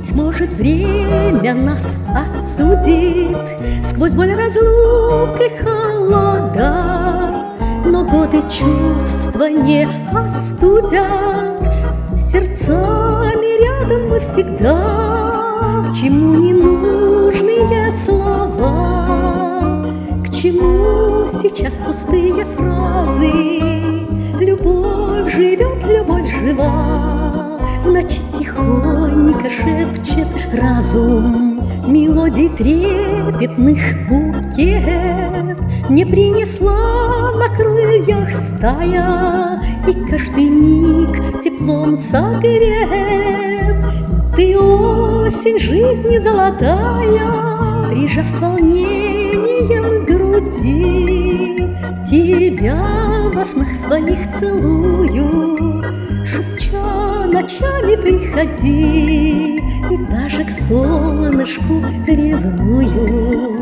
Быть может, время нас осудит сквозь боль разлук и холода, но годы чувства не остудят, сердцами рядом мы всегда. К чему ненужные слова, к чему сейчас пустые фразы? Любовь живет, любовь жива, в ночи тихонько шепчет разум мелодий трепетных букет. Не принесла на крыльях стая, и каждый миг теплом согрет. Ты осень жизни золотая, прижав с волнением к груди, тебя во снах своих целую, шепча ночами приходи, и даже к солнышку ревную.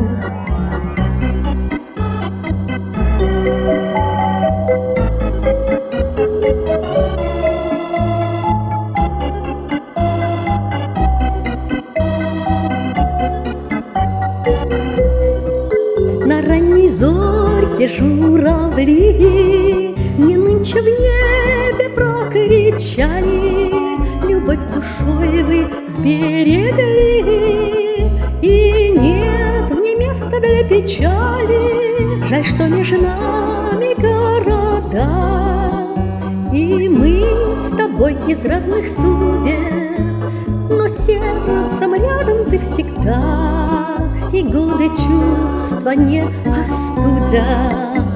На ранней зорьке журавли мне нынче в небе прокричали: любовь душой вы сберегли, и нет в ней места для печали. Жаль, что между нами города, и мы с тобой из разных судеб, но сердцем рядом ты всегда, и годы чувства не остудят.